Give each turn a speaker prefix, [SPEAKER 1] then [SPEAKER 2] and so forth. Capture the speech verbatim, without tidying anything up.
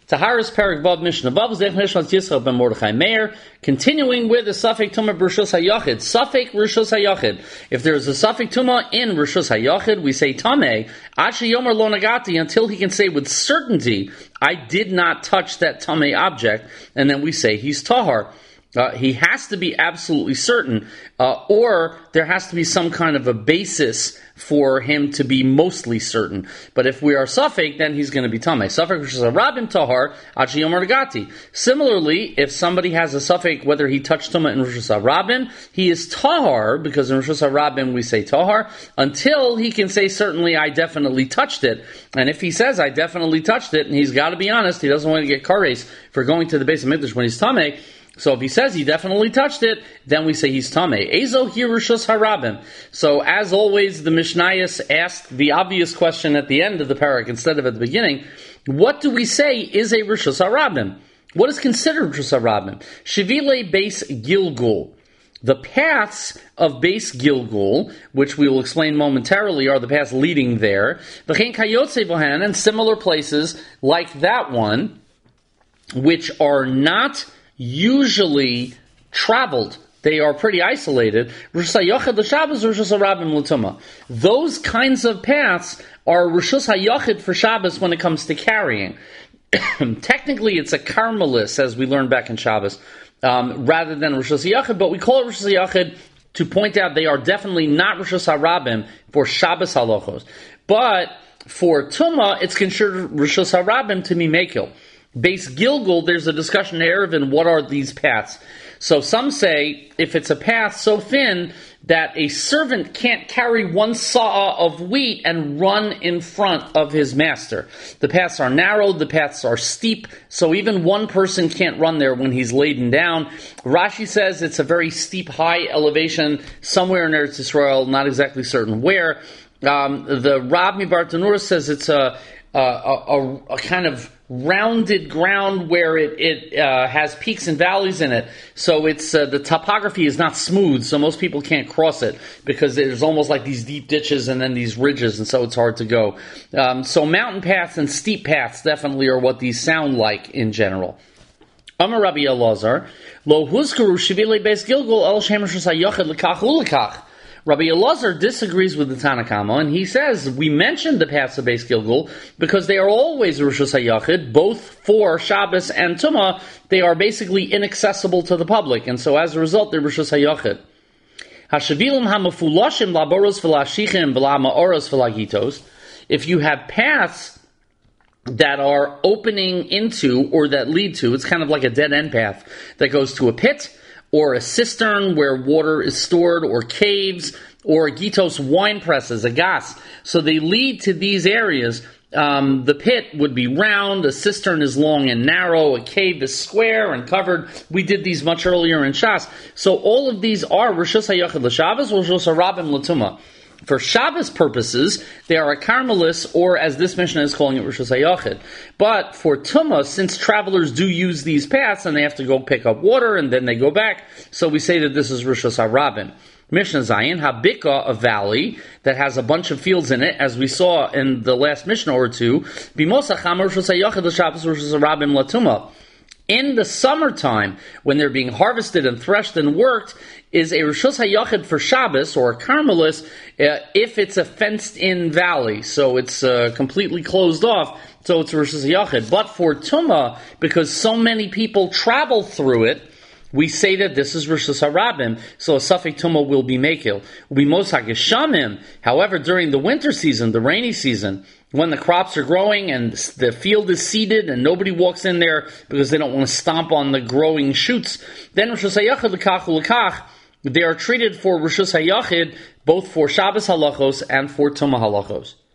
[SPEAKER 1] Taharis Perek Vav Mishnah Vav Zech Mishnas Yisrael ben Mordechai Meir. Continuing with the Safek Tumah Rishus Hayachid. Safek Rishus Hayachid. If there is a Safek Tumah in Rishus Hayachid, we say Tameh. Ashi Yomer Lo Nagati, until he can say with certainty, I did not touch that Tameh object, and then we say he's Tahar. Uh, he has to be absolutely certain, uh, or there has to be some kind of a basis for him to be mostly certain. But if we are Safek, then he's going to be Tameh. Safek Rishus Harabim Tahar, Achi Yomer Nagati. Similarly, if somebody has a Safek whether he touched Tumah in Rishus Harabim, he is Tahar, because in Rishus Harabim we say Tahar, until he can say certainly I definitely touched it. And if he says I definitely touched it, and he's got to be honest, he doesn't want to get kares for going to the base of Mikdash when he's Tameh. So if he says he definitely touched it, then we say he's Tameh. Ezo here Rishus Harabim. So as always, the Mishnayos asked the obvious question at the end of the parak instead of at the beginning. What do we say is a Rishus Harabim? What is considered Rishus Harabim? Shivile Beis Gilgul. The paths of Beis Gilgul, which we will explain momentarily, are the paths leading there. V'chein Kayotze Bohan, and similar places like that one, which are not usually traveled. They are pretty isolated. Those kinds of paths are Rishus HaYachid for Shabbos when it comes to carrying. Technically, it's a Carmelis, as we learned back in Shabbos, um, rather than Rishus HaYachid, but we call it Rishus HaYachid to point out they are definitely not Rishus HaRabim for Shabbos halachos. But for Tumah, it's considered Rishus HaRabim to be Mekil. Beis Gilgul, there's a discussion in Eruvin, what are these paths? So some say, if it's a path so thin that a servant can't carry one saw of wheat and run in front of his master. The paths are narrow, the paths are steep, so even one person can't run there when he's laden down. Rashi says it's a very steep, high elevation, somewhere in Eretz Yisrael, not exactly certain where. Um, the Rab Mibar Tanur says it's a, a, a, a kind of rounded ground where it, it uh, has peaks and valleys in it. So it's uh, the topography is not smooth, so most people can't cross it because there's almost like these deep ditches and then these ridges, and so it's hard to go. Um, so mountain paths and steep paths definitely are what these sound like in general. Amar Rabbi Elazar, lo huzkaru shivile beis Gilgul el shem rishus hayachid lekach ulekach. Rabbi Elazar disagrees with the Tanakama, and he says, we mentioned the paths of Beis Gilgul because they are always Rishus HaYachid, both for Shabbos and Tumah. They are basically inaccessible to the public, and so as a result, they're Rishus HaYachid. Hashavilim hamafulashim laboros v'lashichim v'lama'oros v'lagitos. If you have paths that are opening into, or that lead to, it's kind of like a dead-end path that goes to a pit, or a cistern where water is stored, or caves, or gitos wine presses, a gas. So they lead to these areas. Um, the pit would be round, a cistern is long and narrow, a cave is square and covered. We did these much earlier in Shas. So all of these are Rishus HaYachid l'Shabbos or Rishus HaRabim l'Tumah. For Shabbos purposes, they are a Carmelis, or as this Mishnah is calling it, Rishus HaYachid. But for Tumah, since travelers do use these paths, and they have to go pick up water, and then they go back, so we say that this is Rishus HaRabim. Mishnah Zayin, Habika, a valley that has a bunch of fields in it, as we saw in the last Mishnah or two, Bimosa Chamar Rishus HaYachid l'Shabbos Rishus HaRabim l'Tumah. In the summertime, when they're being harvested and threshed and worked, is a Rishus HaYachid for Shabbos, or a Carmelis, uh, if it's a fenced-in valley. So it's uh, completely closed off, so it's a Rishus HaYachid. But for Tumah, because so many people travel through it, we say that this is Rishus HaRabim, so a Safek Tumah will be Mekil. We Mos HaGeshamim, however, during the winter season, the rainy season, when the crops are growing and the field is seeded and nobody walks in there because they don't want to stomp on the growing shoots, then Rishus HaYachid l'kach u'lekach, they are treated for Rishus HaYachid, both for Shabbos halachos and for Tumah halachos.